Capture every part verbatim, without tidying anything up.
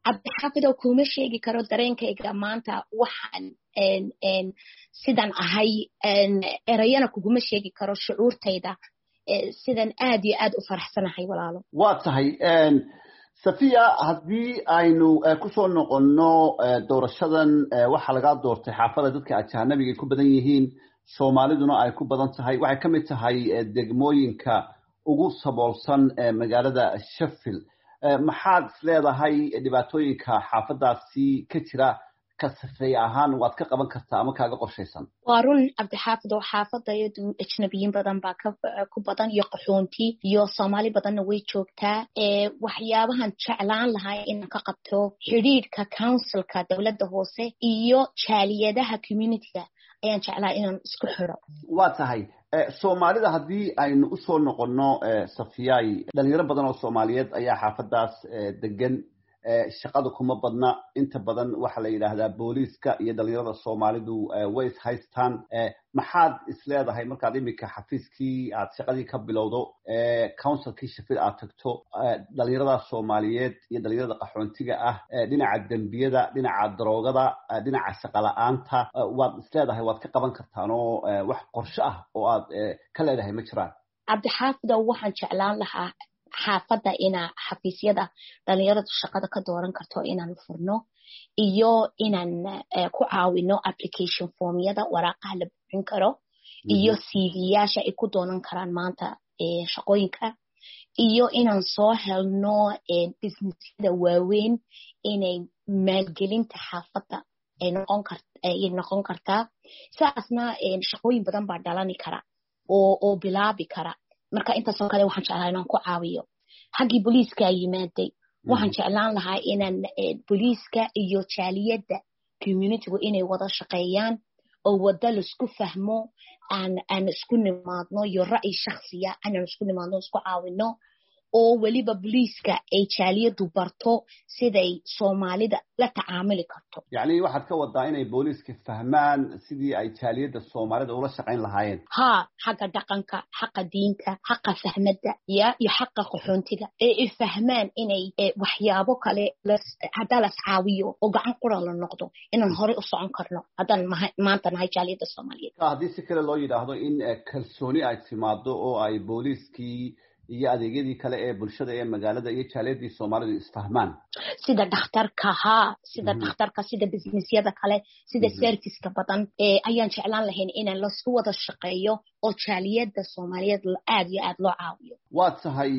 cabdixaafidow kuma sheegi karo dareenkayga maanta waxaan sidan ahay erayana kuguma sheegi karo shucuurtayda sidan aad iyo aad u faraxsanahay walaalo. waa tahay Safiya, haddii aynu kusoo noqonno doorashadan waxa laga doortay xaafada dadka ajnabiga ku badan yihiin, Soomaaliduna ay ku badan tahay, waxay kamid tahay degmooyinka ugu saboolsan magaalada Sheffield. maxaad isleedahay dhibaatooyinka xaafadaasi ka jira ka safay ahaan waad ka qaban kartaa ama kaaga qorshaysan? waa run cabdixaafidow, xaafadayadu ajnabiyiin badan baa ku badan iyo qaxoonti iyo Soomaali badanna way joogtaa. waxyaabahan jeclaan lahaa inaan ka qabto xidhiidhka councilka dowladda hoose iyo jaaliyadaha communityga ayaan jeclaa inaan isku xiro. waa tahay Soomaalida haddii aynu u soo noqonno Safiyay, dhalinyaro badan oo Soomaaliyeed ayaa xaafadaas degan, shaqada kuma badna, inta badan waxa la yiraahdaa booliiska iyo dhalinyarada Soomaalidu way is haystaan. maxaad isleedahay markaad imika xafiiskii aad shaqadii ka bilowdo councilkii Sheffield aad tagto, dhalinyarada Soomaaliyeed iyo dhalinyarada qaxoontiga ah, dhinaca dambiyada, dhinaca daroogada, dhinaca shaqo la'aanta, waad isleedahay waad ka qaban kartaan oo wax qorshe ah oo aad ka leedahay ma jiraan? cabdixaafidow, waxaan jeclaan lahaa xaafadda inaa xafiisyada dhalinyaradu shaqada ka dooran karto inaan furno iyo inaan ku caawino application formyada waraaqaha la buuxin karo iyo C V-yaasha ay ku doonan karaan maanta shaqooyinka, iyo inaan soo helno businessyada waaweyn inay maalgelinta xaafadda ay noqon karta ay noqon kartaa. saasna shaqooyin badan baa dhalani kara oo oo bilaabi kara. marka intaasoo kale waxaan jeclaa inaan ku caawiyo. xaggii booliiska yimaaday, waxaan jeclaan lahaa inaan booliiska iyo jaaliyadda communitygu inay wada shaqeeyaan oo wada laisku fahmo, aan aan isku nimaadno iyo ra'yi shakhsiya aan isku nimaadno, isku caawino, oo waliba booliiska ay jaaliyaddu barto siday Soomaalida la tacaamuli karto. yacni waxaad ka wadaa inay booliiska fahmaan sidii ay jaaliyadda Soomaalida ula shaqayn lahaayeen? ha xagga dhaqanka, xagga diinta, xagga fahmadda iyo iyo xagga qaxoontiga ay fahmaan inay waxyaabo kale haddii la caawiyo oo gacan qura la noqdo inaan hore u socon karno haddaan maanta nahay jaaliyadda Soomaaliyeed. haddii si kale loo yidhaahdo in kalsooni ay timaado oo ay booliiskii iyo adeegyadii kale ee bulshada ee magaalada iyo jaaliyadii Soomaalidu isfahmaan, sida dhakhtarka ha sida dhakhtarka sida businessyada kale sida serviceka badan ee ayaan jeclaan lahayn inaan la isku wada shaqeeyo oo jaaliyadda Soomaaliyeed aad iyo aad loo caawiyo. waa tahay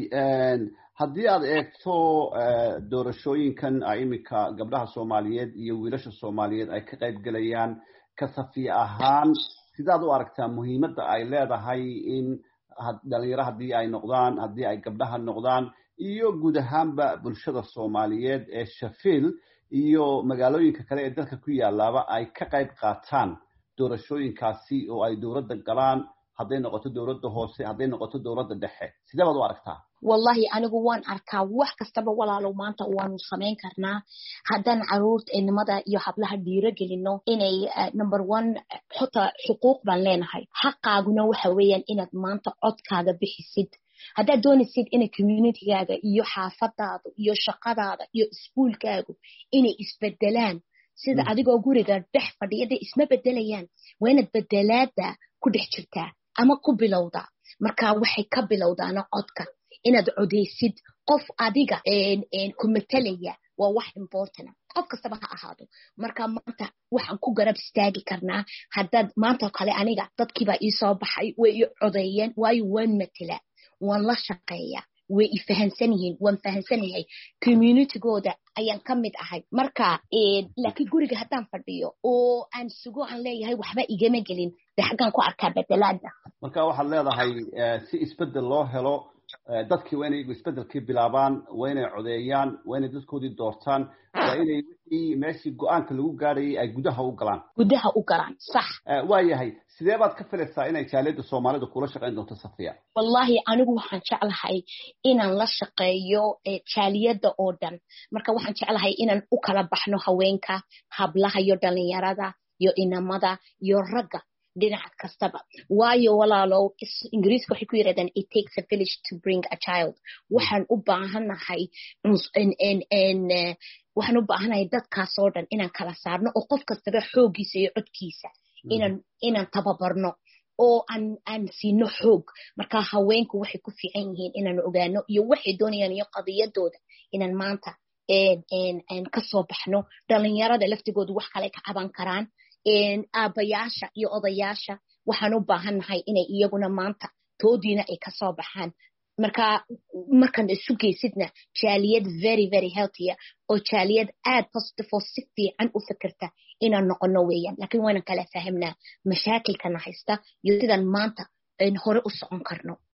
haddii aad eegto doorashooyinkan ay imika gabdhaha Soomaaliyeed iyo wiilasha Soomaaliyeed ay ka qayb galayaan, ka Safiya ahaan sidaad u aragtaa muhiimadda ay leedahay in dhalinyaro haddii ay noqdaan, haddii ay gabdhaha noqdaan, iyo guud ahaanba bulshada Soomaaliyeed ee Sheffield iyo magaalooyinka kale ee dalka ku yaalaaba ay ka qayb qaataan doorashooyinkaasi oo ay dowladda galaan, hadday noqoto dowladda hoose, hadday noqoto dowladda dhexe? sidee baad u aragtaa? wallahi anigu waan arkaa wax kastaba walaalow maanta waanu samayn karnaa haddaan caruurta inamada iyo hablaha dhiiro gelino inay number one xota xuquuq baan leenahay. xaqaaguna waxa weeyaan inaad maanta codkaaga bixisid haddaad doonaysid inay communitygaaga iyo xaafadaada iyo shaqadaada iyo iskuulkaagu inay isbedelaan sida adigoo guriga dhex fadhiyada isma bedelayaan, waa inaad bedelaada ku dhex jirtaa ama ku bilowda. marka waxay ka bilowdaana codka inaad codeysid qof adiga ku matalaya, waa wax important qof kastaba ha ahaado. marka maanta waxaan ku garab istaagi karnaa haddaad maanta kale aniga dadkiibaa ii soo baxay way ii codeeyeen waayo waan matala, waan la shaqeeya, way i fahansan yihiin, waan fahansanahay communitygooda ayaan ka mid ahay. marka laakiin guriga haddaan fadhiyo oo aan sugo aan leeyahay waxba igama gelin, de xaggaan ku arkaa bedelaada. marka waxaad leedahay si isbedel loo helo dadkii waa inay isbedelkii bilaabaan, waa inay codeeyaan, waa inay dadkoodii doortaan, waa inay wixii meeshii go-aanka lagu gaadhayay ay gudaha u galaan gudaha u galaan sax. waayahay, sidee baad ka filaysaa inay jaaliyadda Soomaalida kula shaqayn doonto Safiya? wallahi anigu waxaan jeclahay inaan la shaqeeyo jaaliyadda oo dhan. marka waxaan jeclahay inaan u kala baxno haweenka, hablaha iyo dhalinyarada iyo inamada iyo ragga. dhinac kastaba waayo walaalo ingiriiska waxay ku yiraahdaan it takes a village to bring a child waxaan u baahanahay in in in waxaan u baahanahay dadkaas oo dhan inaan kala saarno oo qof kastaba xoogiisa iyo codkiisa inaan inaan tababarno oo aan aan siino xoog marka haweenku waxay ku fiican yihiin inaan ogaano iyo waxay doonayaan iyo qadiyadooda inaan maanta een een een ka soo baxno dhalinyarada laftigoodu wax kale ka caban karaan een aabayaasha iyo odayaasha waxaan u baahanahay inay iyaguna maanta toodiina ay ka soo baxaan marka markaan isu geysidna jaaliyad very very healthy oo jaaliyad aad positive oo si fiican u fikirta inaan noqono weeyaan laakiin waan kala fahamnaa mashaakilkana haysta iyo sidaan maanta in hore u socon karno